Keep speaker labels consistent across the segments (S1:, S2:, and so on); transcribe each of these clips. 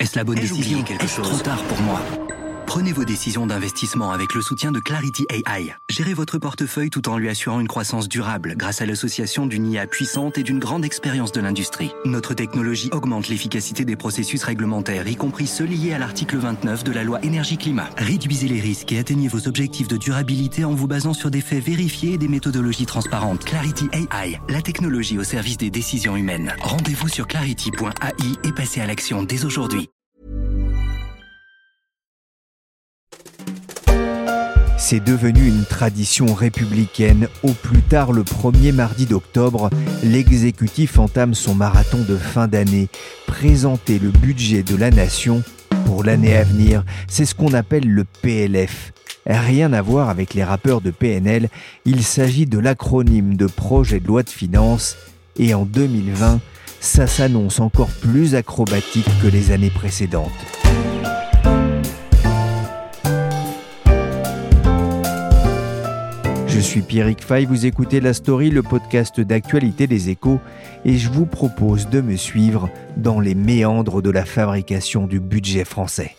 S1: Est-ce la bonne décision? Est-ce trop tard pour moi? Prenez vos décisions d'investissement avec le soutien de Clarity AI. Gérez votre portefeuille tout en lui assurant une croissance durable grâce à l'association d'une IA puissante et d'une grande expérience de l'industrie. Notre technologie augmente l'efficacité des processus réglementaires, y compris ceux liés à l'article 29 de la loi Énergie-Climat. Réduisez les risques et atteignez vos objectifs de durabilité en vous basant sur des faits vérifiés et des méthodologies transparentes. Clarity AI, la technologie au service des décisions humaines. Rendez-vous sur clarity.ai et passez à l'action dès aujourd'hui.
S2: C'est devenu une tradition républicaine. Au plus tard, le premier mardi d'octobre, l'exécutif entame son marathon de fin d'année. Présenter le budget de la nation pour l'année à venir. C'est ce qu'on appelle le PLF. Rien à voir avec les rappeurs de PNL. Il s'agit de l'acronyme de projet de loi de finances. Et en 2020, ça s'annonce encore plus acrobatique que les années précédentes. Je suis Pierrick Fay, vous écoutez La Story, le podcast d'actualité des Échos, et je vous propose de me suivre dans les méandres de la fabrication du budget français.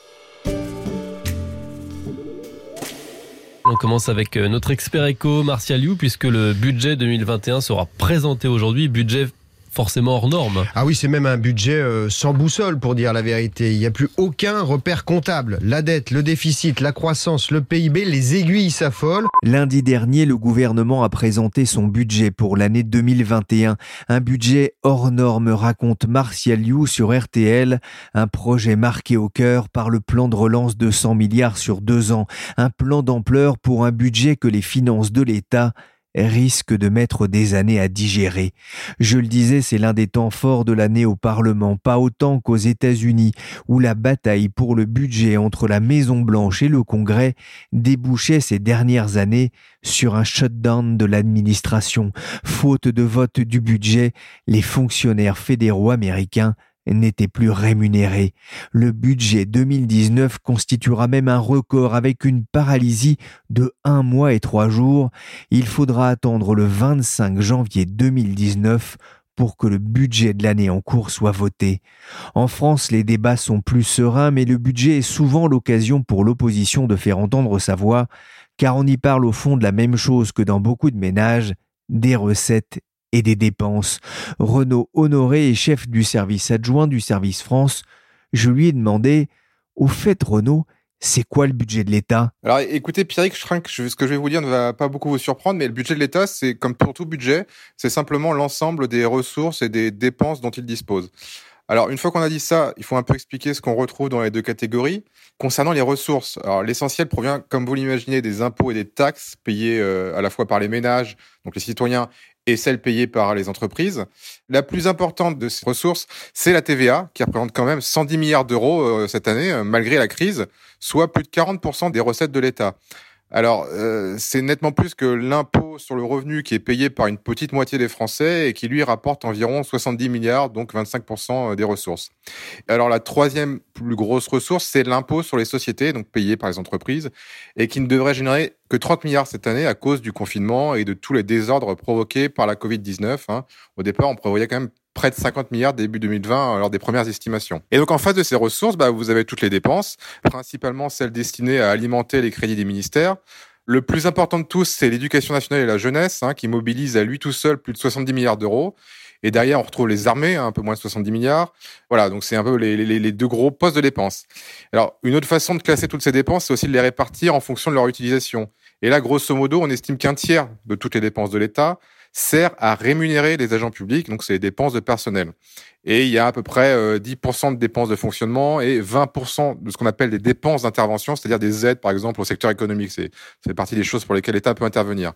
S3: On commence avec notre expert éco, Martial You, puisque le budget 2021 sera présenté aujourd'hui, budget forcément hors norme.
S4: Ah oui, c'est même un budget sans boussole pour dire la vérité. Il n'y a plus aucun repère comptable. La dette, le déficit, la croissance, le PIB, les aiguilles s'affolent.
S2: Lundi dernier, le gouvernement a présenté son budget pour l'année 2021. Un budget hors norme, raconte Martial You sur RTL. Un projet marqué au cœur par le plan de relance de 100 milliards sur 2 ans. Un plan d'ampleur pour un budget que les finances de l'État risque de mettre des années à digérer. Je le disais, c'est l'un des temps forts de l'année au Parlement, pas autant qu'aux États-Unis, où la bataille pour le budget entre la Maison-Blanche et le Congrès débouchait ces dernières années sur un shutdown de l'administration. Faute de vote du budget, les fonctionnaires fédéraux américains n'était plus rémunéré. Le budget 2019 constituera même un record avec une paralysie de 1 mois et 3 jours. Il faudra attendre le 25 janvier 2019 pour que le budget de l'année en cours soit voté. En France, les débats sont plus sereins, mais le budget est souvent l'occasion pour l'opposition de faire entendre sa voix, car on y parle au fond de la même chose que dans beaucoup de ménages, des recettes et des dépenses. Renaud Honoré est chef du service adjoint du service France. Je lui ai demandé, au fait Renaud, c'est quoi le budget de l'État?
S5: Alors écoutez Pierrick, je crains que ce que je vais vous dire ne va pas beaucoup vous surprendre, mais le budget de l'État, c'est comme pour tout budget, c'est simplement l'ensemble des ressources et des dépenses dont il dispose. Alors, une fois qu'on a dit ça, il faut un peu expliquer ce qu'on retrouve dans les deux catégories. Concernant les ressources, alors l'essentiel provient, comme vous l'imaginez, des impôts et des taxes payés à la fois par les ménages, donc les citoyens, et celles payées par les entreprises. La plus importante de ces ressources, c'est la TVA, qui représente quand même 110 milliards d'euros cette année, malgré la crise, soit plus de 40% des recettes de l'État. Alors, c'est nettement plus que l'impôt sur le revenu qui est payé par une petite moitié des Français et qui, lui, rapporte environ 70 milliards, donc 25% des ressources. Alors, la troisième plus grosse ressource, c'est l'impôt sur les sociétés, donc payé par les entreprises, et qui ne devrait générer que 30 milliards cette année à cause du confinement et de tous les désordres provoqués par la Covid-19. Au départ, on prévoyait quand même près de 50 milliards début 2020 lors des premières estimations. Et donc en face de ces ressources, vous avez toutes les dépenses, principalement celles destinées à alimenter les crédits des ministères. Le plus important de tous, c'est l'éducation nationale et la jeunesse, qui mobilise à lui tout seul plus de 70 milliards d'euros. Et derrière, on retrouve les armées, un peu moins de 70 milliards. Voilà, donc c'est un peu les deux gros postes de dépenses. Alors, une autre façon de classer toutes ces dépenses, c'est aussi de les répartir en fonction de leur utilisation. Et là, grosso modo, on estime qu'un tiers de toutes les dépenses de l'État sert à rémunérer les agents publics, donc c'est les dépenses de personnel. Et il y a à peu près 10% de dépenses de fonctionnement et 20% de ce qu'on appelle des dépenses d'intervention, c'est-à-dire des aides, par exemple, au secteur économique. C'est partie des choses pour lesquelles l'État peut intervenir.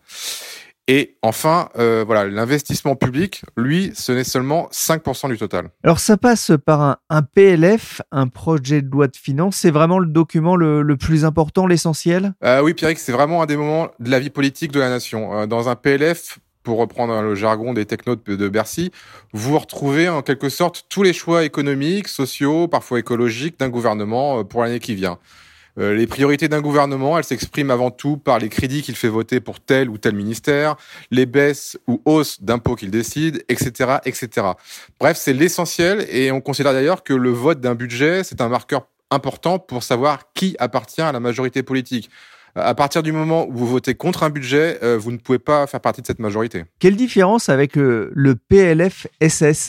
S5: Et enfin, l'investissement public, lui, ce n'est seulement 5% du total.
S2: Alors ça passe par un PLF, un projet de loi de finances. C'est vraiment le document le plus important, l'essentiel?
S5: Oui, Pierrick, c'est vraiment un des moments de la vie politique de la nation. Dans un PLF, pour reprendre le jargon des technos de Bercy, vous retrouvez en quelque sorte tous les choix économiques, sociaux, parfois écologiques d'un gouvernement pour l'année qui vient. Les priorités d'un gouvernement, elles s'expriment avant tout par les crédits qu'il fait voter pour tel ou tel ministère, les baisses ou hausses d'impôts qu'il décide, etc., etc. Bref, c'est l'essentiel et on considère d'ailleurs que le vote d'un budget, c'est un marqueur important pour savoir qui appartient à la majorité politique. À partir du moment où vous votez contre un budget, vous ne pouvez pas faire partie de cette majorité.
S2: Quelle différence avec le PLFSS ?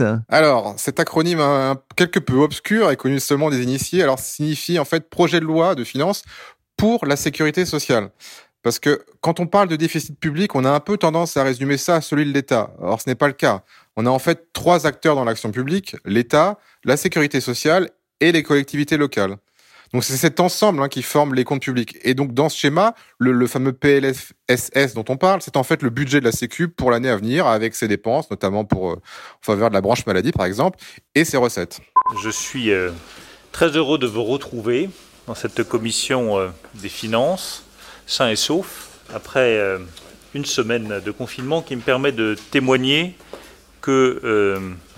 S5: Alors, cet acronyme quelque peu obscur est connu seulement des initiés. Alors, ça signifie en fait projet de loi de finances pour la sécurité sociale. Parce que quand on parle de déficit public, on a un peu tendance à résumer ça à celui de l'État. Or, ce n'est pas le cas. On a en fait 3 acteurs dans l'action publique, l'État, la sécurité sociale et les collectivités locales. Donc c'est cet ensemble qui forme les comptes publics. Et donc dans ce schéma, le fameux PLFSS dont on parle, c'est en fait le budget de la Sécu pour l'année à venir, avec ses dépenses, notamment en faveur de la branche maladie par exemple, et ses recettes.
S6: Je suis très heureux de vous retrouver dans cette commission des finances, sain et sauf, après une semaine de confinement qui me permet de témoigner que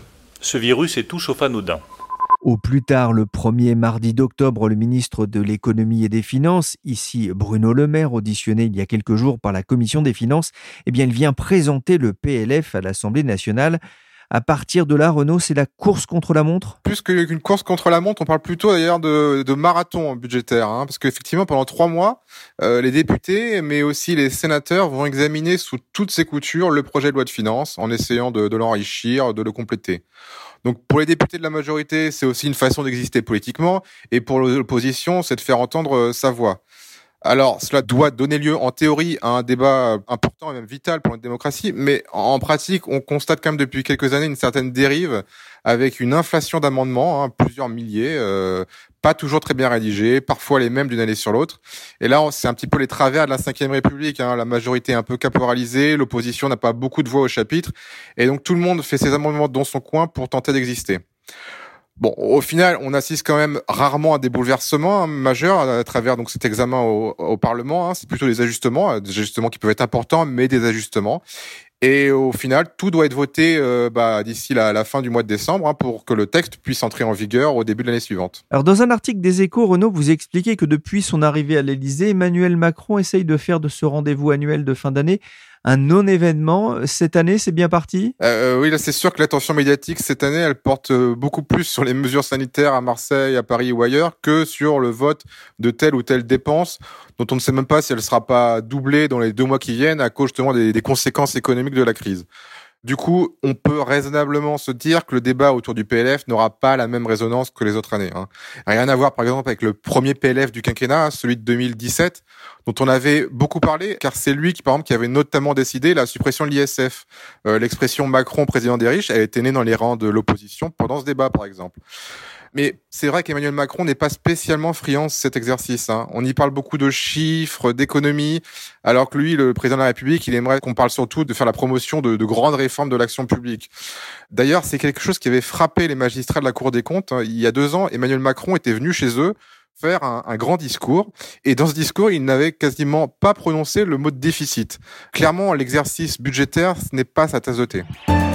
S6: ce virus est tout sauf anodin.
S2: Au plus tard, le 1er mardi d'octobre, le ministre de l'Économie et des Finances, ici Bruno Le Maire, auditionné il y a quelques jours par la Commission des Finances, il vient présenter le PLF à l'Assemblée nationale. À partir de là, Renaud, c'est la course contre la montre ?
S5: Plus qu'une course contre la montre, on parle plutôt d'ailleurs de marathon budgétaire, parce qu'effectivement, pendant 3 mois, les députés, mais aussi les sénateurs vont examiner sous toutes ses coutures le projet de loi de finances, en essayant de l'enrichir, de le compléter. Donc pour les députés de la majorité, c'est aussi une façon d'exister politiquement, et pour l'opposition, c'est de faire entendre sa voix. Alors, cela doit donner lieu, en théorie, à un débat important et même vital pour notre démocratie, mais en pratique, on constate quand même depuis quelques années une certaine dérive avec une inflation d'amendements, plusieurs milliers, pas toujours très bien rédigés, parfois les mêmes d'une année sur l'autre. Et là, c'est un petit peu les travers de la Ve République, la majorité est un peu caporalisée, l'opposition n'a pas beaucoup de voix au chapitre, et donc tout le monde fait ses amendements dans son coin pour tenter d'exister. Bon, au final, on assiste quand même rarement à des bouleversements majeurs à travers donc cet examen au Parlement. C'est plutôt des ajustements qui peuvent être importants, mais des ajustements. Et au final, tout doit être voté d'ici la fin du mois de décembre pour que le texte puisse entrer en vigueur au début de l'année suivante.
S2: Alors, dans un article des Échos, Renaud, vous expliquez que depuis son arrivée à l'Élysée, Emmanuel Macron essaye de faire de ce rendez-vous annuel de fin d'année un non-événement. Cette année, c'est bien parti ?
S5: Oui, là, c'est sûr que l'attention médiatique, cette année, elle porte beaucoup plus sur les mesures sanitaires à Marseille, à Paris ou ailleurs, que sur le vote de telle ou telle dépense, dont on ne sait même pas si elle sera pas doublée dans les 2 mois qui viennent à cause justement des conséquences économiques de la crise. Du coup, on peut raisonnablement se dire que le débat autour du PLF n'aura pas la même résonance que les autres années. Rien à voir, par exemple, avec le premier PLF du quinquennat, celui de 2017, dont on avait beaucoup parlé, car c'est lui qui avait notamment décidé la suppression de l'ISF. L'expression Macron, président des riches, elle était née dans les rangs de l'opposition pendant ce débat, par exemple. Mais c'est vrai qu'Emmanuel Macron n'est pas spécialement friand de cet exercice. On y parle beaucoup de chiffres, d'économie, alors que lui, le président de la République, il aimerait qu'on parle surtout de faire la promotion de grandes réformes de l'action publique. D'ailleurs, c'est quelque chose qui avait frappé les magistrats de la Cour des comptes. Il y a 2 ans, Emmanuel Macron était venu chez eux faire un grand discours. Et dans ce discours, il n'avait quasiment pas prononcé le mot de déficit. Clairement, l'exercice budgétaire, ce n'est pas sa tasse de thé.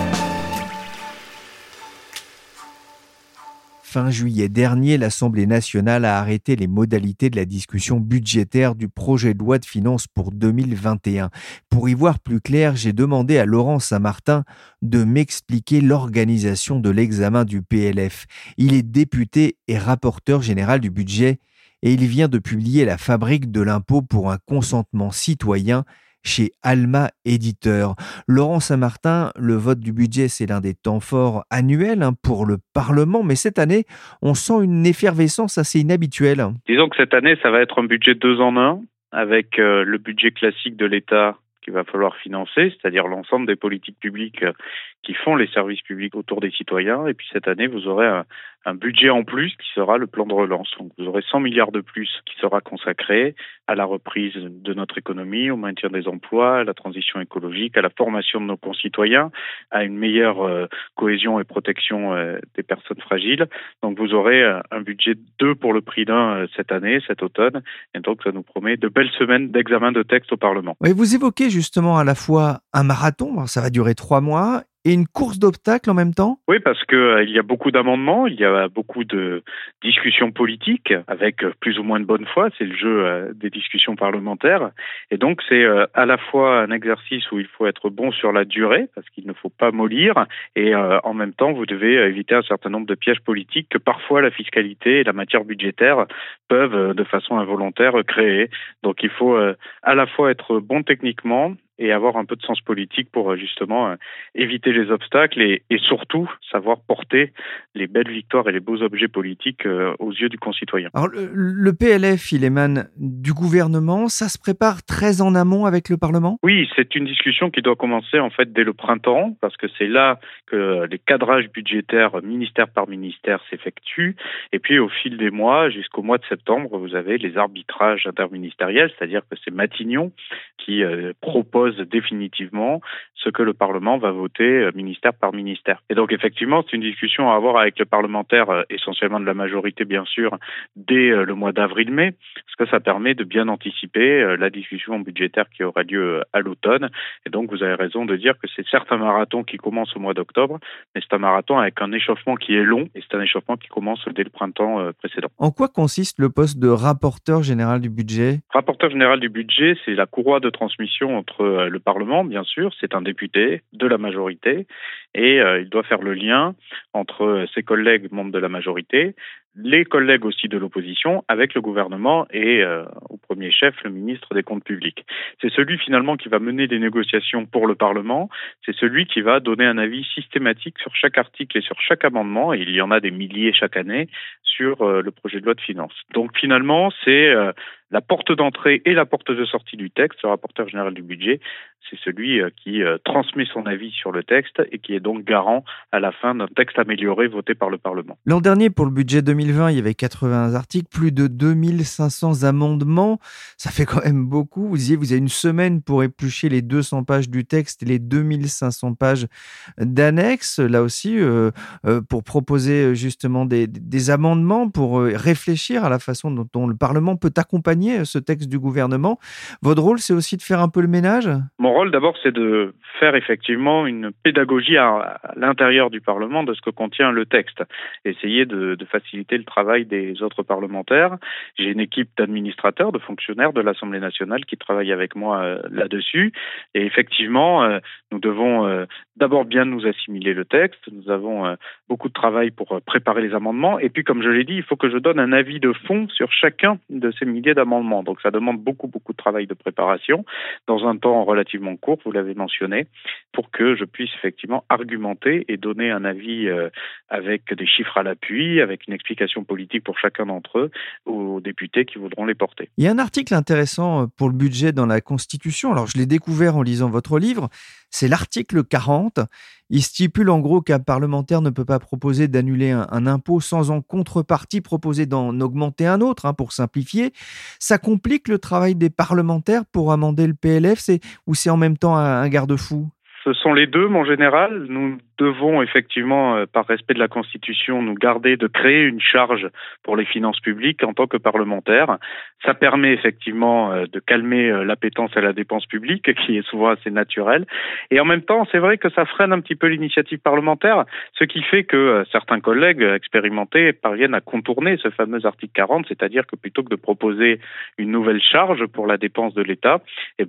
S2: Fin juillet dernier, l'Assemblée nationale a arrêté les modalités de la discussion budgétaire du projet de loi de finances pour 2021. Pour y voir plus clair, j'ai demandé à Laurent Saint-Martin de m'expliquer l'organisation de l'examen du PLF. Il est député et rapporteur général du budget et il vient de publier La fabrique de l'impôt pour un consentement citoyen chez Alma Éditeur. Laurent Saint-Martin, le vote du budget, c'est l'un des temps forts annuels pour le Parlement, mais cette année, on sent une effervescence assez inhabituelle.
S7: Disons que cette année, ça va être un budget 2 en 1, avec le budget classique de l'État qu'il va falloir financer, c'est-à-dire l'ensemble des politiques publiques qui font les services publics autour des citoyens. Et puis cette année, vous aurez un budget en plus qui sera le plan de relance. Donc vous aurez 100 milliards de plus qui sera consacré à la reprise de notre économie, au maintien des emplois, à la transition écologique, à la formation de nos concitoyens, à une meilleure cohésion et protection des personnes fragiles. Donc vous aurez un budget 2 pour le prix d'un cette année, cet automne. Et donc ça nous promet de belles semaines d'examen de textes au Parlement.
S2: Oui, vous évoquez justement à la fois un marathon, ça va durer 3 mois, et une course d'obstacles en même temps ?
S7: Oui, parce que il y a beaucoup d'amendements, il y a beaucoup de discussions politiques avec plus ou moins de bonne foi, c'est le jeu des discussions parlementaires. Et donc c'est à la fois un exercice où il faut être bon sur la durée, parce qu'il ne faut pas mollir, et en même temps vous devez éviter un certain nombre de pièges politiques que parfois la fiscalité et la matière budgétaire peuvent de façon involontaire créer. Donc il faut à la fois être bon techniquement et avoir un peu de sens politique pour justement éviter les obstacles et surtout savoir porter les belles victoires et les beaux objets politiques aux yeux du concitoyen.
S2: Alors le PLF, il émane du gouvernement, ça se prépare très en amont avec le Parlement ?
S7: Oui, c'est une discussion qui doit commencer en fait dès le printemps parce que c'est là que les cadrages budgétaires ministère par ministère s'effectuent et puis au fil des mois jusqu'au mois de septembre, vous avez les arbitrages interministériels, c'est-à-dire que c'est Matignon qui propose définitivement ce que le Parlement va voter ministère par ministère. Et donc effectivement, c'est une discussion à avoir avec le parlementaire, essentiellement de la majorité bien sûr, dès le mois d'avril-mai, parce que ça permet de bien anticiper la discussion budgétaire qui aura lieu à l'automne. Et donc vous avez raison de dire que c'est certes un marathon qui commence au mois d'octobre, mais c'est un marathon avec un échauffement qui est long, et c'est un échauffement qui commence dès le printemps précédent.
S2: En quoi consiste le poste de rapporteur général du budget ?
S7: Rapporteur général du budget, c'est la courroie de transmission entre le Parlement, bien sûr, c'est un député de la majorité, et il doit faire le lien entre ses collègues membres de la majorité, les collègues aussi de l'opposition, avec le gouvernement et au premier chef, le ministre des Comptes publics. C'est celui finalement qui va mener des négociations pour le Parlement, c'est celui qui va donner un avis systématique sur chaque article et sur chaque amendement, et il y en a des milliers chaque année, sur le projet de loi de finances. Donc finalement, c'est la porte d'entrée et la porte de sortie du texte, le rapporteur général du budget, c'est celui qui transmet son avis sur le texte et qui est donc garant à la fin d'un texte amélioré voté par le Parlement.
S2: L'an dernier, pour le budget 2020, il y avait 80 articles, plus de 2500 amendements. Ça fait quand même beaucoup. Vous disiez, vous avez une semaine pour éplucher les 200 pages du texte et les 2500 pages d'annexes. Là aussi, pour proposer justement des amendements, pour réfléchir à la façon dont le Parlement peut accompagner ce texte du gouvernement. Votre rôle, c'est aussi de faire un peu le ménage ?
S7: Mon rôle, d'abord, c'est de faire effectivement une pédagogie à l'intérieur du Parlement de ce que contient le texte. Essayer de faciliter le travail des autres parlementaires. J'ai une équipe d'administrateurs, de fonctionnaires de l'Assemblée nationale qui travaillent avec moi là-dessus. Et effectivement, nous devons d'abord bien nous assimiler le texte. Nous avons beaucoup de travail pour préparer les amendements. Et puis, comme je l'ai dit, il faut que je donne un avis de fond sur chacun de ces milliers d'amendements. Donc, ça demande beaucoup de travail de préparation dans un temps relativement court, vous l'avez mentionné, pour que je puisse effectivement argumenter et donner un avis avec des chiffres à l'appui, avec une explication politique pour chacun d'entre eux, aux députés qui voudront les porter.
S2: Il y a un article intéressant pour le budget dans la Constitution. Alors, je l'ai découvert en lisant votre livre. C'est l'article 40. Il stipule en gros qu'un parlementaire ne peut pas proposer d'annuler un impôt sans en contrepartie proposer d'en augmenter un autre, pour simplifier. Ça complique le travail des parlementaires pour amender le PLF ou c'est en même temps un garde-fou ?
S7: Ce sont les deux, mon général. Nous devons effectivement, par respect de la Constitution, nous garder de créer une charge pour les finances publiques en tant que parlementaires. Ça permet effectivement de calmer l'appétence à la dépense publique, qui est souvent assez naturelle. Et en même temps, c'est vrai que ça freine un petit peu l'initiative parlementaire, ce qui fait que certains collègues expérimentés parviennent à contourner ce fameux article 40, c'est-à-dire que plutôt que de proposer une nouvelle charge pour la dépense de l'État,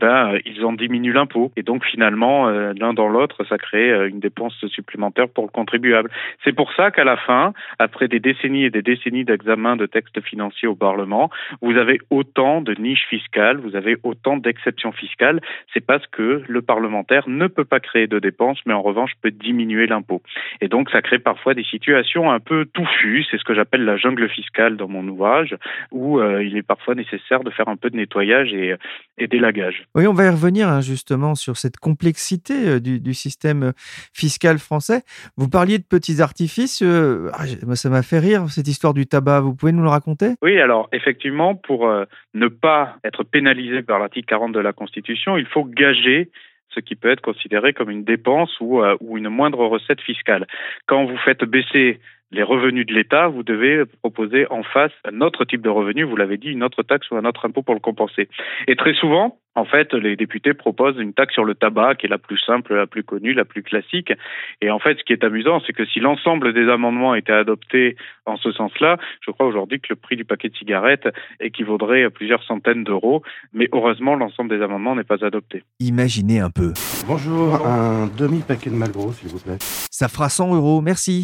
S7: ils en diminuent l'impôt. Et donc finalement, l'un dans l'autre, ça crée une dépense supplémentaire pour le contribuable. C'est pour ça qu'à la fin, après des décennies et des décennies d'examen de textes financiers au Parlement, vous avez autant de niches fiscales, vous avez autant d'exceptions fiscales. C'est parce que le parlementaire ne peut pas créer de dépenses, mais en revanche peut diminuer l'impôt. Et donc ça crée parfois des situations un peu touffues, c'est ce que j'appelle la jungle fiscale dans mon ouvrage, où il est parfois nécessaire de faire un peu de nettoyage et d'élagage.
S2: Oui, on va y revenir justement sur cette complexité du système fiscal français. Vous parliez de petits artifices. Moi, ça m'a fait rire, cette histoire du tabac. Vous pouvez nous le raconter ?
S7: Oui, alors effectivement, pour ne pas être pénalisé par l'article 40 de la Constitution, il faut gager ce qui peut être considéré comme une dépense ou une moindre recette fiscale. Quand vous faites baisser les revenus de l'État, vous devez proposer en face un autre type de revenu, vous l'avez dit, une autre taxe ou un autre impôt pour le compenser. Et très souvent, En fait, les députés proposent une taxe sur le tabac qui est la plus simple, la plus connue, la plus classique. Et en fait, ce qui est amusant, c'est que si l'ensemble des amendements étaient adoptés en ce sens-là, je crois aujourd'hui que le prix du paquet de cigarettes équivaudrait à plusieurs centaines d'euros. Mais heureusement, l'ensemble des amendements n'est pas adopté.
S2: Imaginez un peu.
S8: Bonjour, un demi-paquet de Marlboro, s'il vous plaît.
S2: Ça fera 100 €, merci.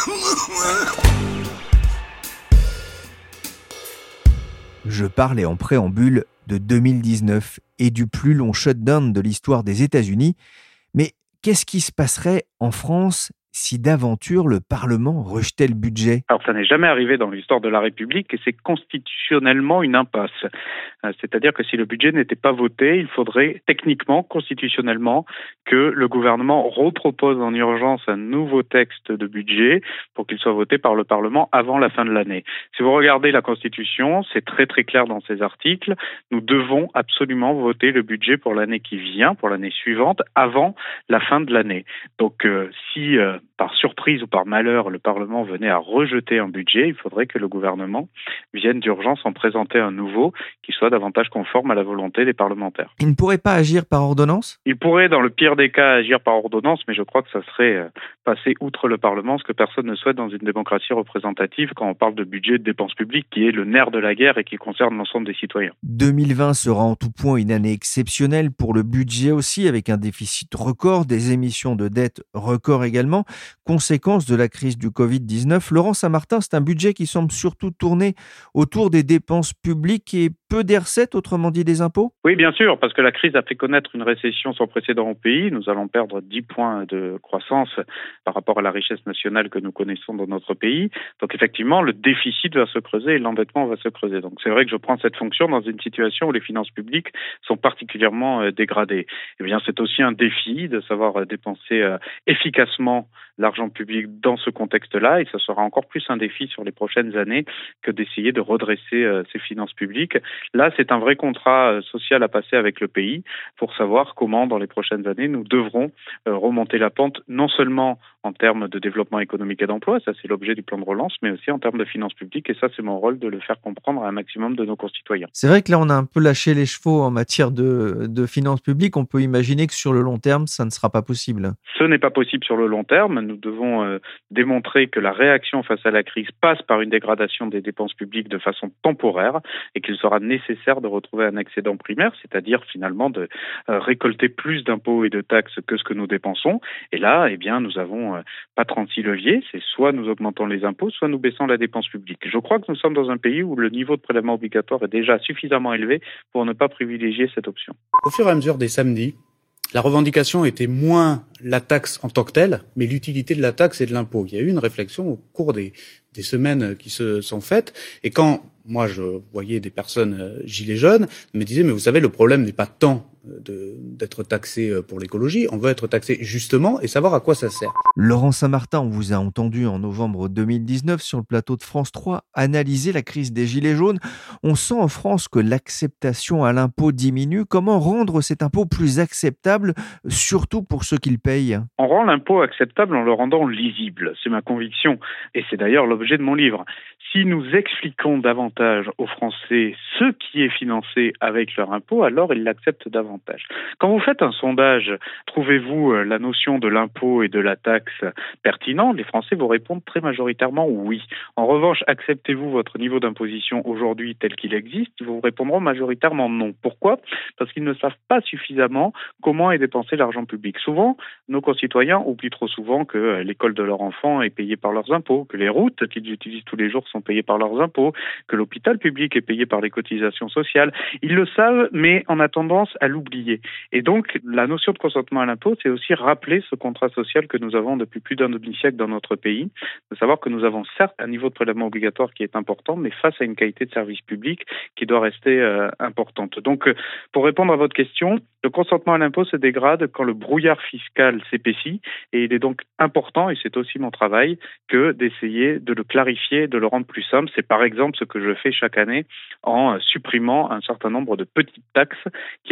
S2: Je parlais en préambule de 2019 et du plus long shutdown de l'histoire des États-Unis. Mais qu'est-ce qui se passerait en France si d'aventure le Parlement rejetait le budget?
S7: Alors ça n'est jamais arrivé dans l'histoire de la République et c'est constitutionnellement une impasse. C'est-à-dire que si le budget n'était pas voté, il faudrait techniquement, constitutionnellement, que le gouvernement repropose en urgence un nouveau texte de budget pour qu'il soit voté par le Parlement avant la fin de l'année. Si vous regardez la Constitution, c'est très très clair dans ces articles. Nous devons absolument voter le budget pour l'année qui vient, pour l'année suivante, avant la fin de l'année. Donc si par surprise ou par malheur, le Parlement venait à rejeter un budget, il faudrait que le gouvernement vienne d'urgence en présenter un nouveau qui soit davantage conforme à la volonté des parlementaires.
S2: Il ne pourrait pas agir par ordonnance?
S7: Il pourrait, dans le pire des cas, agir par ordonnance, mais je crois que ça serait passer outre le Parlement, ce que personne ne souhaite dans une démocratie représentative quand on parle de budget et de dépenses publiques, qui est le nerf de la guerre et qui concerne l'ensemble des citoyens.
S2: 2020 sera en tout point une année exceptionnelle pour le budget aussi, avec un déficit record, des émissions de dette record également. Conséquence de la crise du Covid-19, Laurent Saint-Martin, c'est un budget qui semble surtout tourner autour des dépenses publiques et peu des recettes, autrement dit des impôts?
S7: Oui, bien sûr, parce que la crise a fait connaître une récession sans précédent au pays. Nous allons perdre 10 points de croissance par rapport à la richesse nationale que nous connaissons dans notre pays. Donc effectivement, le déficit va se creuser et l'endettement va se creuser. Donc c'est vrai que je prends cette fonction dans une situation où les finances publiques sont particulièrement dégradées. Eh bien, c'est aussi un défi de savoir dépenser efficacement l'argent public dans ce contexte-là, et ce sera encore plus un défi sur les prochaines années que d'essayer de redresser ces finances publiques. Là, c'est un vrai contrat social à passer avec le pays pour savoir comment, dans les prochaines années, nous devrons remonter la pente, non seulement en termes de développement économique et d'emploi, ça c'est l'objet du plan de relance, mais aussi en termes de finances publiques, et ça c'est mon rôle de le faire comprendre à un maximum de nos concitoyens.
S2: C'est vrai que là on a un peu lâché les chevaux en matière de finances publiques, on peut imaginer que sur le long terme ça ne sera pas possible.
S7: Ce n'est pas possible sur le long terme, nous devons démontrer que la réaction face à la crise passe par une dégradation des dépenses publiques de façon temporaire et qu'il sera nécessaire de retrouver un excédent primaire, c'est-à-dire finalement de récolter plus d'impôts et de taxes que ce que nous dépensons. Et là, eh bien, nous avons pas 36 leviers, c'est soit nous augmentons les impôts, soit nous baissons la dépense publique. Je crois que nous sommes dans un pays où le niveau de prélèvement obligatoire est déjà suffisamment élevé pour ne pas privilégier cette option.
S9: Au fur et à mesure des samedis, la revendication était moins la taxe en tant que telle, mais l'utilité de la taxe et de l'impôt. Il y a eu une réflexion au cours des semaines qui se sont faites, et quand moi je voyais des personnes gilets jaunes, me disaient mais vous savez le problème n'est pas tant d'être taxé pour l'écologie, on veut être taxé justement et savoir à quoi ça sert.
S2: Laurent Saint-Martin, on vous a entendu en novembre 2019 sur le plateau de France 3 analyser la crise des gilets jaunes. On sent en France que l'acceptation à l'impôt diminue. Comment rendre cet impôt plus acceptable, surtout pour ceux qui le payent?
S7: On rend l'impôt acceptable en le rendant lisible, c'est ma conviction, et c'est d'ailleurs l'objet de mon livre. Si nous expliquons davantage aux Français ce qui est financé avec leur impôt, alors ils l'acceptent davantage. Quand vous faites un sondage, trouvez-vous la notion de l'impôt et de la taxe pertinente? Les Français vous répondent très majoritairement oui. En revanche, acceptez-vous votre niveau d'imposition aujourd'hui tel qu'il existe? Ils vous répondront majoritairement non. Pourquoi? Parce qu'ils ne savent pas suffisamment comment est dépensé l'argent public. Souvent, nos concitoyens oublient trop souvent que l'école de leur enfant est payée par leurs impôts, que les routes qu'ils utilisent tous les jours sont payées par leurs impôts, que l'hôpital public est payé par les cotisations sociales. Ils le savent, mais on a tendance à l'oublier. Et donc, la notion de consentement à l'impôt, c'est aussi rappeler ce contrat social que nous avons depuis plus d'un demi-siècle dans notre pays, de savoir que nous avons certes un niveau de prélèvement obligatoire qui est important, mais face à une qualité de service public qui doit rester importante. Donc, pour répondre à votre question, le consentement à l'impôt se dégrade quand le brouillard fiscal s'épaissit, et il est donc important, et c'est aussi mon travail, que d'essayer de le clarifier, de le rendre plus simple. C'est par exemple ce que je fais chaque année en supprimant un certain nombre de petites taxes qui rendent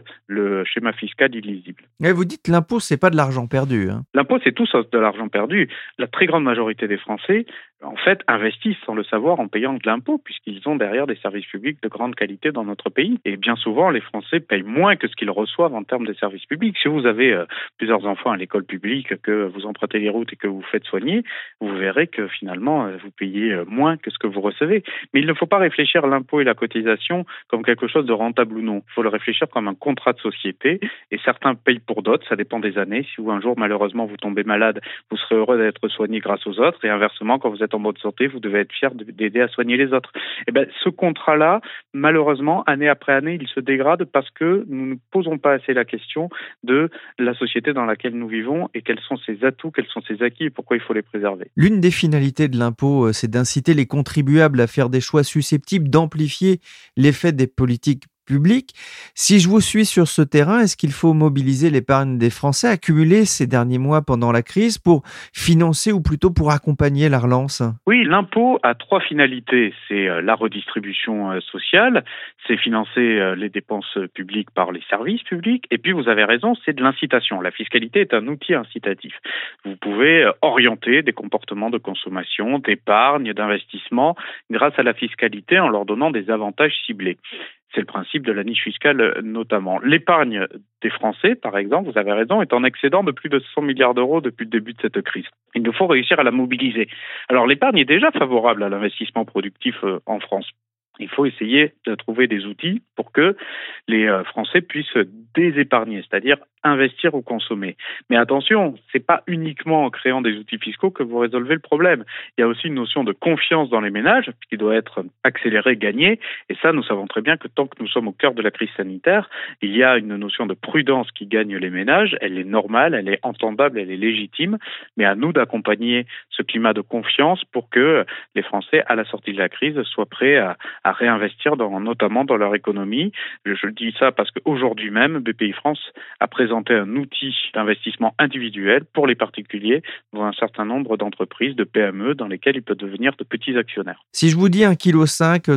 S7: le schéma fiscal illisible.
S2: Et vous dites l'impôt, c'est pas de l'argent perdu.
S7: L'impôt, c'est tout sauf de l'argent perdu. La très grande majorité des Français, en fait, investissent sans le savoir en payant de l'impôt, puisqu'ils ont derrière des services publics de grande qualité dans notre pays. Et bien souvent, les Français payent moins que ce qu'ils reçoivent en termes de services publics. Si vous avez plusieurs enfants à l'école publique, que vous empruntez les routes et que vous faites soigner, vous verrez que finalement, vous payez moins que ce que vous recevez. Mais il ne faut pas réfléchir à l'impôt et la cotisation comme quelque chose de rentable ou non. Il faut le réfléchir comme un contrat de société, et certains payent pour d'autres, ça dépend des années. Si vous, un jour, malheureusement, vous tombez malade, vous serez heureux d'être soigné grâce aux autres, et inversement, quand vous êtes en bonne santé, vous devez être fier d'aider à soigner les autres. Et ben, ce contrat-là, malheureusement, année après année, il se dégrade parce que nous ne posons pas assez la question de la société dans laquelle nous vivons et quels sont ses atouts, quels sont ses acquis et pourquoi il faut les préserver.
S2: L'une des finalités de l'impôt, c'est d'inciter les contribuables à faire des choix susceptibles d'amplifier l'effet des politiques publiques. Si je vous suis sur ce terrain, est-ce qu'il faut mobiliser l'épargne des Français accumulée ces derniers mois pendant la crise pour financer ou plutôt pour accompagner la relance ?
S7: Oui, l'impôt a 3 finalités. C'est la redistribution sociale, c'est financer les dépenses publiques par les services publics, et puis vous avez raison, c'est de l'incitation. La fiscalité est un outil incitatif. Vous pouvez orienter des comportements de consommation, d'épargne, d'investissement grâce à la fiscalité en leur donnant des avantages ciblés. C'est le principe de la niche fiscale notamment. L'épargne des Français, par exemple, vous avez raison, est en excédent de plus de 100 milliards d'euros depuis le début de cette crise. Il nous faut réussir à la mobiliser. Alors l'épargne est déjà favorable à l'investissement productif en France. Il faut essayer de trouver des outils pour que les Français puissent désépargner, c'est-à-dire investir ou consommer. Mais attention, c'est pas uniquement en créant des outils fiscaux que vous résolvez le problème. Il y a aussi une notion de confiance dans les ménages qui doit être accélérée, gagnée. Et ça, nous savons très bien que tant que nous sommes au cœur de la crise sanitaire, il y a une notion de prudence qui gagne les ménages. Elle est normale, elle est entendable, elle est légitime. Mais à nous d'accompagner ce climat de confiance pour que les Français, à la sortie de la crise, soient prêts à réinvestir notamment dans leur économie. Je dis ça parce qu'aujourd'hui même, BPI France a présenté un outil d'investissement individuel pour les particuliers dans un certain nombre d'entreprises, de PME, dans lesquelles ils peuvent devenir de petits actionnaires.
S2: Si je vous dis 1,5 kg,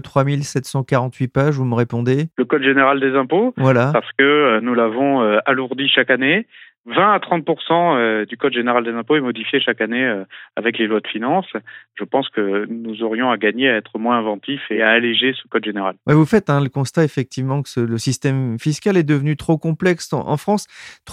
S2: 3748 pages, vous me répondez ?
S7: Le Code général des impôts,
S2: voilà.
S7: Parce que nous l'avons alourdi chaque année. 20 à 30% du Code général des impôts est modifié chaque année avec les lois de finances. Je pense que nous aurions à gagner à être moins inventifs et à alléger ce Code général.
S2: Ouais, vous faites le constat effectivement que le système fiscal est devenu trop complexe en France.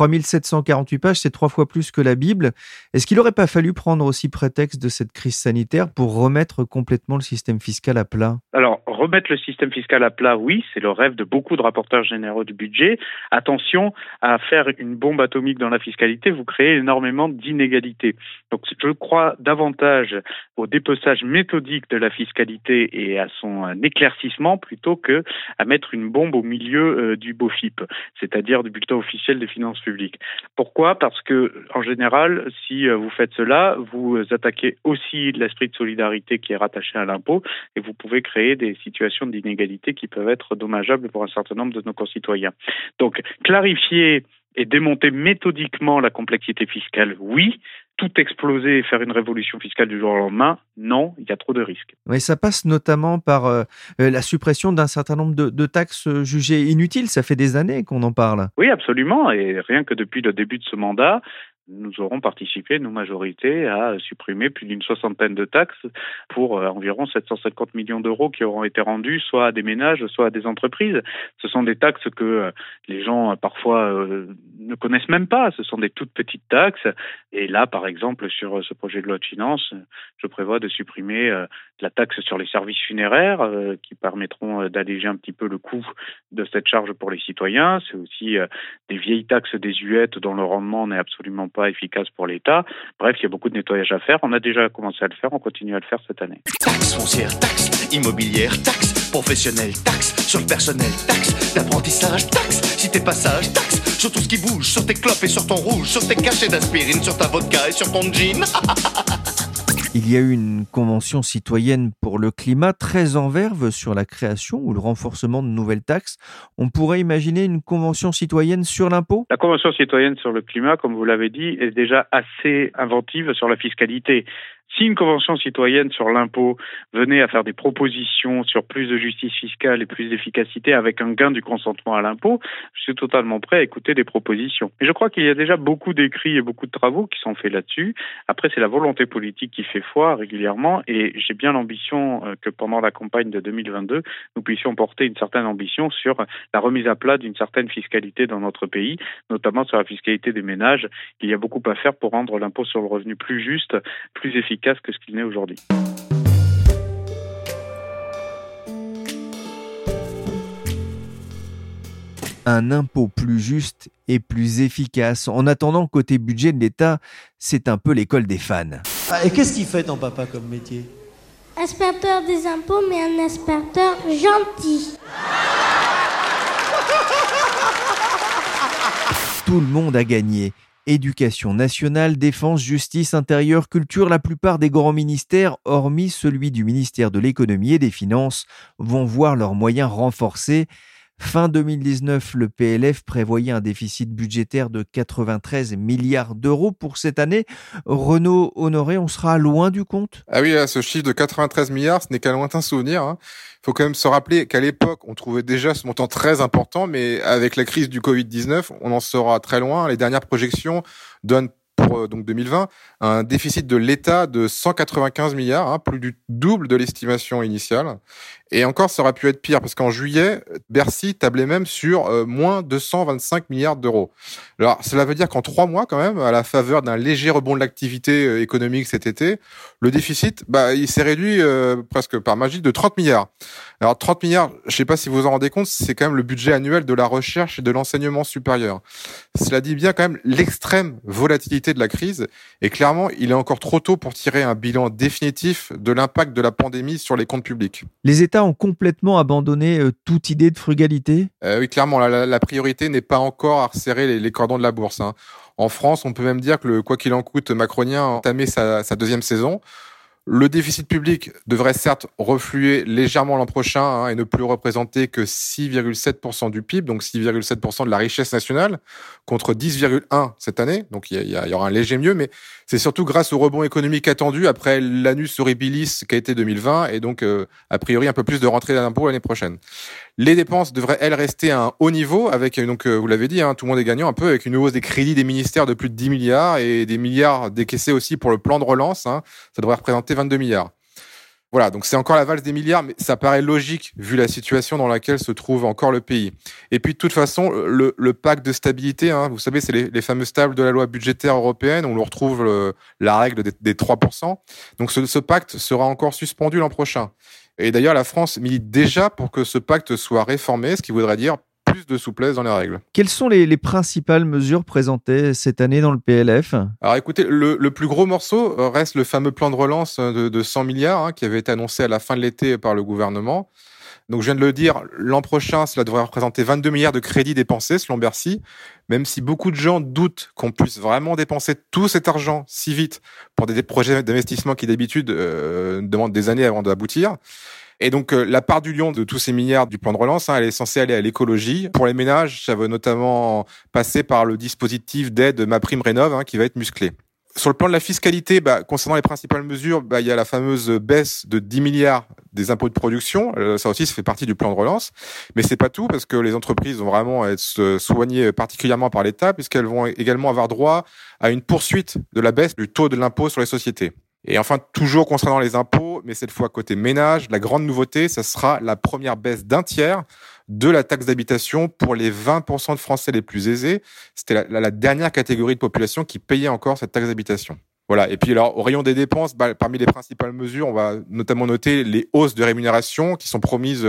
S2: 3748 pages, c'est 3 fois plus que la Bible. Est-ce qu'il n'aurait pas fallu prendre aussi prétexte de cette crise sanitaire pour remettre complètement le système fiscal à plat ?
S7: Alors, remettre le système fiscal à plat, oui, c'est le rêve de beaucoup de rapporteurs généraux du budget. Attention à faire une bombe atomique dans la fiscalité, vous créez énormément d'inégalités. Donc, je crois davantage au dépeçage méthodique de la fiscalité et à son éclaircissement plutôt que à mettre une bombe au milieu du BOFIP, c'est-à-dire du bulletin officiel des finances publiques. Pourquoi ? Parce que, en général, si vous faites cela, vous attaquez aussi l'esprit de solidarité qui est rattaché à l'impôt et vous pouvez créer des situations d'inégalité qui peuvent être dommageables pour un certain nombre de nos concitoyens. Donc, clarifier et démonter méthodiquement la complexité fiscale, oui. Tout exploser et faire une révolution fiscale du jour au lendemain, non, il y a trop de risques.
S2: Oui, ça passe notamment par la suppression d'un certain nombre de taxes jugées inutiles. Ça fait des années qu'on en parle.
S7: Oui, absolument. Et rien que depuis le début de ce mandat, nous aurons participé, nos majorités, à supprimer plus d'une 60aine de taxes pour environ 750 millions d'euros qui auront été rendus soit à des ménages, soit à des entreprises. Ce sont des taxes que les gens parfois ne connaissent même pas. Ce sont des toutes petites taxes. Et là, par exemple, sur ce projet de loi de finances, je prévois de supprimer la taxe sur les services funéraires qui permettront d'alléger un petit peu le coût de cette charge pour les citoyens. C'est aussi des vieilles taxes désuètes dont le rendement n'est absolument pas efficace pour l'État. Bref, il y a beaucoup de nettoyage à faire. On a déjà commencé à le faire, on continue à le faire cette année.
S10: Taxe foncière, taxe immobilière, taxe professionnelle, taxe sur le personnel, taxe d'apprentissage, taxe si t'es passage, taxe sur tout ce qui bouge, sur tes clopes et sur ton rouge, sur tes cachets d'aspirine, sur ta vodka et sur ton jean.
S2: Il y a eu une convention citoyenne pour le climat très en verve sur la création ou le renforcement de nouvelles taxes. On pourrait imaginer une convention citoyenne sur l'impôt ?
S7: La convention citoyenne sur le climat, comme vous l'avez dit, est déjà assez inventive sur la fiscalité. Si une convention citoyenne sur l'impôt venait à faire des propositions sur plus de justice fiscale et plus d'efficacité avec un gain du consentement à l'impôt, je suis totalement prêt à écouter des propositions. Et je crois qu'il y a déjà beaucoup d'écrits et beaucoup de travaux qui sont faits là-dessus. Après, c'est la volonté politique qui fait foi régulièrement et j'ai bien l'ambition que pendant la campagne de 2022, nous puissions porter une certaine ambition sur la remise à plat d'une certaine fiscalité dans notre pays, notamment sur la fiscalité des ménages. Il y a beaucoup à faire pour rendre l'impôt sur le revenu plus juste, plus efficace que ce qu'il n'est aujourd'hui.
S2: Un impôt plus juste et plus efficace. En attendant, côté budget de l'État, c'est un peu l'école des fans.
S11: Et qu'est-ce qu'il fait ton papa comme métier ?
S12: Inspecteur des impôts, mais un inspecteur gentil.
S2: Tout le monde a gagné. Éducation nationale, défense, justice, intérieur, culture, la plupart des grands ministères, hormis celui du ministère de l'économie et des finances, vont voir leurs moyens renforcés. Fin 2019, le PLF prévoyait un déficit budgétaire de 93 milliards d'euros pour cette année. Renaud Honoré, on sera loin du compte ?
S5: Ah oui, ce chiffre de 93 milliards, ce n'est qu'un lointain souvenir. Il faut quand même se rappeler qu'à l'époque, on trouvait déjà ce montant très important, mais avec la crise du Covid-19, on en sera très loin. Les dernières projections donnent pour donc 2020 un déficit de l'État de 195 milliards, plus du double de l'estimation initiale. Et encore, ça aurait pu être pire, parce qu'en juillet, Bercy tablait même sur moins 225 milliards d'euros. Alors, cela veut dire qu'en 3 mois, quand même, à la faveur d'un léger rebond de l'activité économique cet été, le déficit, il s'est réduit presque par magie de 30 milliards. Alors, 30 milliards, je sais pas si vous vous en rendez compte, c'est quand même le budget annuel de la recherche et de l'enseignement supérieur. Cela dit bien quand même l'extrême volatilité de la crise, et clairement, il est encore trop tôt pour tirer un bilan définitif de l'impact de la pandémie sur les comptes publics.
S2: Les États ont complètement abandonné toute idée de frugalité ?
S5: Oui, clairement, la priorité n'est pas encore à resserrer les cordons de la bourse. En France, on peut même dire que le quoi qu'il en coûte macronien a entamé sa deuxième saison. Le déficit public devrait certes refluer légèrement l'an prochain et ne plus représenter que 6,7% du PIB, donc 6,7% de la richesse nationale, contre 10,1% cette année. Donc il y aura un léger mieux, mais c'est surtout grâce au rebond économique attendu après l'annus horribilis qu'a été 2020 et donc a priori un peu plus de rentrée d'impôts l'année prochaine. Les dépenses devraient, elles, rester à un haut niveau avec, donc vous l'avez dit, tout le monde est gagnant un peu, avec une hausse des crédits des ministères de plus de 10 milliards et des milliards décaissés aussi pour le plan de relance. Ça devrait représenter 22 milliards. Voilà, donc c'est encore la valse des milliards, mais ça paraît logique vu la situation dans laquelle se trouve encore le pays. Et puis de toute façon, le pacte de stabilité, vous savez, c'est les fameuses tables de la loi budgétaire européenne, où l'on retrouve la règle des 3%. Donc ce pacte sera encore suspendu l'an prochain. Et d'ailleurs, la France milite déjà pour que ce pacte soit réformé, ce qui voudrait dire plus de souplesse dans les règles.
S2: Quelles sont les principales mesures présentées cette année dans le PLF ?
S5: Alors écoutez, le plus gros morceau reste le fameux plan de relance de 100 milliards qui avait été annoncé à la fin de l'été par le gouvernement. Donc je viens de le dire, l'an prochain, cela devrait représenter 22 milliards de crédits dépensés selon Bercy, même si beaucoup de gens doutent qu'on puisse vraiment dépenser tout cet argent si vite pour des projets d'investissement qui d'habitude demandent des années avant d'aboutir. Et donc, la part du lion de tous ces milliards du plan de relance, elle est censée aller à l'écologie. Pour les ménages, ça va notamment passer par le dispositif d'aide MaPrimeRénov', qui va être musclé. Sur le plan de la fiscalité, concernant les principales mesures, il y a la fameuse baisse de 10 milliards des impôts de production. Ça aussi, ça fait partie du plan de relance. Mais c'est pas tout, parce que les entreprises vont vraiment être soignées particulièrement par l'État, puisqu'elles vont également avoir droit à une poursuite de la baisse du taux de l'impôt sur les sociétés. Et enfin, toujours concernant les impôts, mais cette fois côté ménage, la grande nouveauté, ça sera la première baisse d'un tiers de la taxe d'habitation pour les 20% de Français les plus aisés. C'était la dernière catégorie de population qui payait encore cette taxe d'habitation. Voilà. Et puis alors, au rayon des dépenses, parmi les principales mesures, on va notamment noter les hausses de rémunération qui sont promises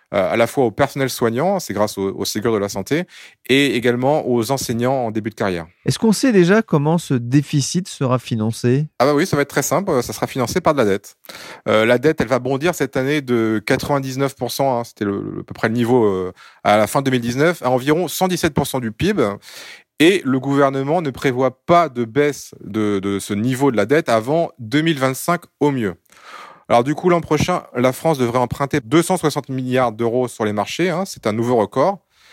S5: à la fois au personnel soignant, c'est grâce au Ségur de la santé, et également aux enseignants en début de carrière.
S2: Est-ce qu'on sait déjà comment ce déficit sera financé ?
S5: Ah oui, ça va être très simple, ça sera financé par de la dette. La dette, elle va bondir cette année de 99%, c'était à peu près le niveau à la fin 2019, à environ 117% du PIB. Et le gouvernement ne prévoit pas de baisse de ce niveau de la dette avant 2025 au mieux. Alors du coup, l'an prochain, la France devrait emprunter 260 milliards d'euros sur les marchés. C'est un nouveau record.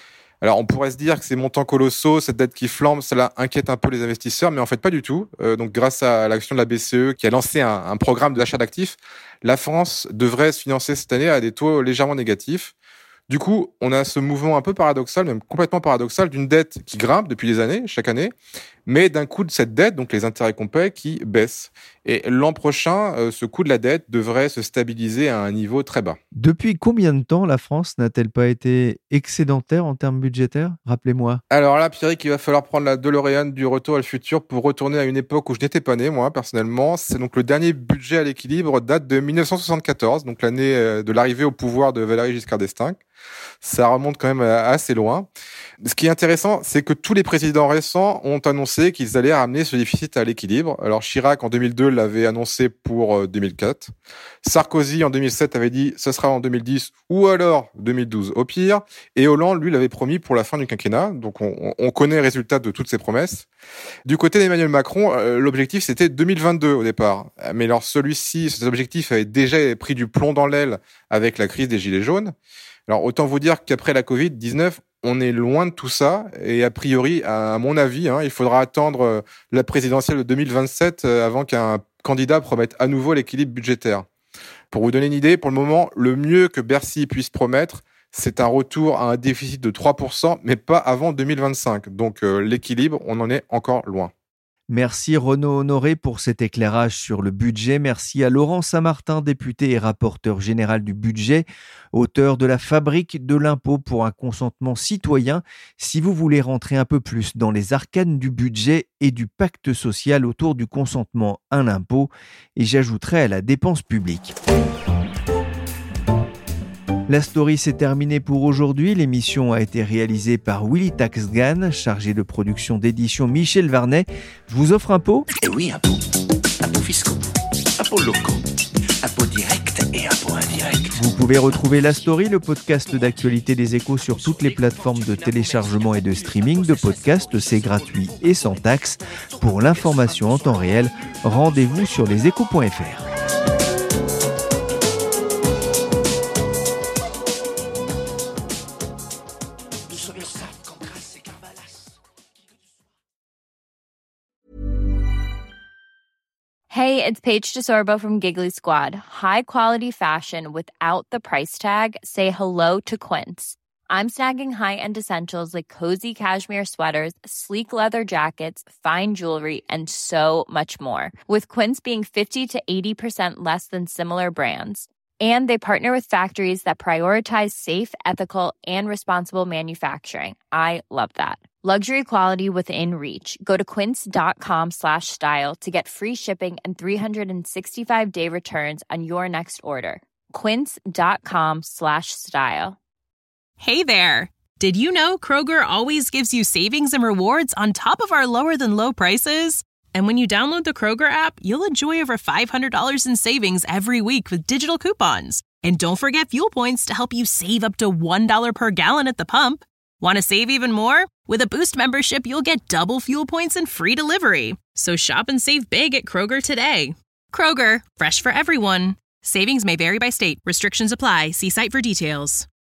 S5: Alors on pourrait se dire que ces montants colossaux, cette dette qui flambe, cela inquiète un peu les investisseurs, mais en fait pas du tout. Donc grâce à l'action de la BCE qui a lancé un programme d'achat d'actifs, la France devrait se financer cette année à des taux légèrement négatifs. Du coup, on a ce mouvement un peu paradoxal, même complètement paradoxal, d'une dette qui grimpe depuis des années, chaque année, mais d'un coût de cette dette, donc les intérêts qu'on paie, qui baisse. Et l'an prochain, ce coût de la dette devrait se stabiliser à un niveau très bas.
S2: Depuis combien de temps la France n'a-t-elle pas été excédentaire en termes budgétaires ? Rappelez-moi.
S5: Alors là, Pierrick, il va falloir prendre la DeLorean du Retour à le futur pour retourner à une époque où je n'étais pas né, moi, personnellement. C'est donc le dernier budget à l'équilibre date de 1974, donc l'année de l'arrivée au pouvoir de Valéry Giscard d'Estaing. Ça remonte quand même assez loin. Ce qui est intéressant, c'est que tous les présidents récents ont annoncé qu'ils allaient ramener ce déficit à l'équilibre. Alors Chirac, en 2002, l'avait annoncé pour 2004. Sarkozy, en 2007, avait dit « ce sera en 2010 ou alors 2012 au pire ». Et Hollande, lui, l'avait promis pour la fin du quinquennat. Donc on connaît le résultat de toutes ces promesses. Du côté d'Emmanuel Macron, l'objectif, c'était 2022 au départ. Mais alors cet objectif avait déjà pris du plomb dans l'aile avec la crise des Gilets jaunes. Alors, autant vous dire qu'après la Covid-19, on est loin de tout ça. Et a priori, à mon avis, il faudra attendre la présidentielle de 2027 avant qu'un candidat promette à nouveau l'équilibre budgétaire. Pour vous donner une idée, pour le moment, le mieux que Bercy puisse promettre, c'est un retour à un déficit de 3%, mais pas avant 2025. Donc, l'équilibre, on en est encore loin.
S2: Merci Renaud Honoré pour cet éclairage sur le budget. Merci à Laurent Saint-Martin, député et rapporteur général du budget, auteur de La Fabrique de l'impôt pour un consentement citoyen. Si vous voulez rentrer un peu plus dans les arcanes du budget et du pacte social autour du consentement à l'impôt, et j'ajouterai à la dépense publique. La story s'est terminée pour aujourd'hui. L'émission a été réalisée par Willy Taxgan, chargé de production d'édition Michel Varnet. Je vous offre un pot ?
S10: Eh oui, un pot. Impôts fiscaux, impôts locaux, impôts directs et impôts indirects.
S2: Vous pouvez retrouver La Story, le podcast d'actualité des Échos, sur toutes les plateformes de téléchargement et de streaming de podcasts. C'est gratuit et sans taxe. Pour l'information en temps réel, rendez-vous sur leséchos.fr.
S13: Hey, it's Paige DeSorbo from Giggly Squad. High quality fashion without the price tag. Say hello to Quince. I'm snagging high-end essentials like cozy cashmere sweaters, sleek leather jackets, fine jewelry, and so much more. With Quince being 50 to 80% less than similar brands. And they partner with factories that prioritize safe, ethical, and responsible manufacturing. I love that. Luxury quality within reach. Go to quince.com/style to get free shipping and 365-day returns on your next order. Quince.com/style.
S14: Hey there. Did you know Kroger always gives you savings and rewards on top of our lower than low prices? And when you download the Kroger app, you'll enjoy over $500 in savings every week with digital coupons. And don't forget fuel points to help you save up to $1 per gallon at the pump. Want to save even more? With a Boost membership, you'll get double fuel points and free delivery. So shop and save big at Kroger today. Kroger, fresh for everyone. Savings may vary by state. Restrictions apply. See site for details.